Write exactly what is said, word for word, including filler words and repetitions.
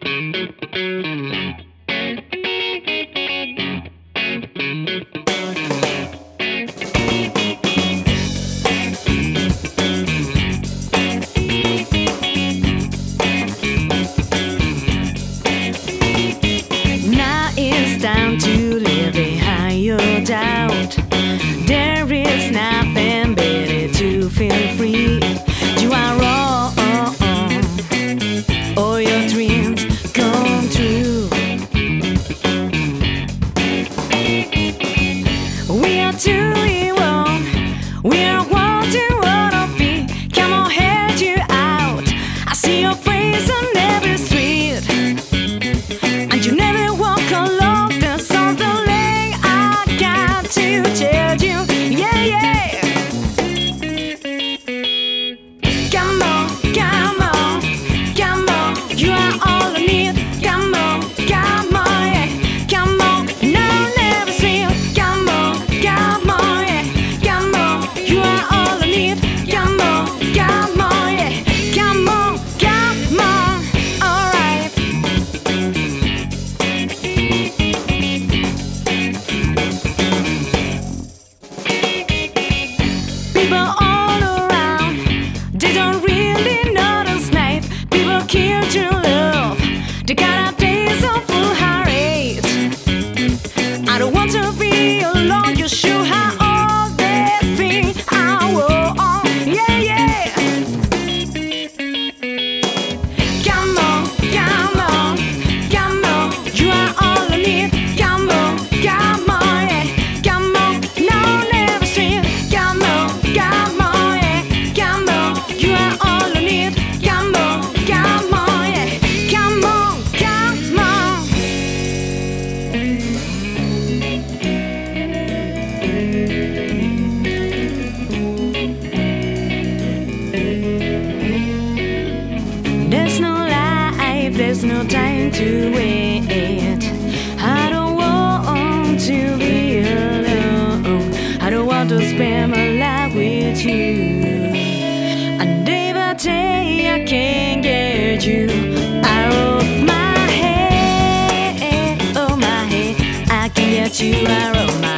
Now it's time to live behind your doubt. There is nothing better to feel free. You are wrong, all your dreams come true. We are doing wrong, we are what you wanna be. Come on, head you out. I see your face on every street, and you never walk alone. There's something I got to tell you, yeah, yeah. Come on, come on, come on, you are all I need. Come on, come on, yeah. Come on, no, never feel. Come on, come on, yeah. Come on, you are all I need. Come on, come on, yeah. Come on, come on, alright. People all around, they don't really notice life. People kill to love, they got a days of full heart rate. I don't want to be alone, you show how all that thing I want, yeah, yeah. Come on, come on, come on, you are all I need. Come on, come on, yeah. Come on, no, never seen. Come on, come on, yeah. Come on, you are all I need. Come on, come on, yeah. Come on, come on. There's no life, there's no time to wait. I don't want to be alone. I don't want to spend my life with you. And day by day I can't get you out of my head. Oh, my head, I can't get you out of my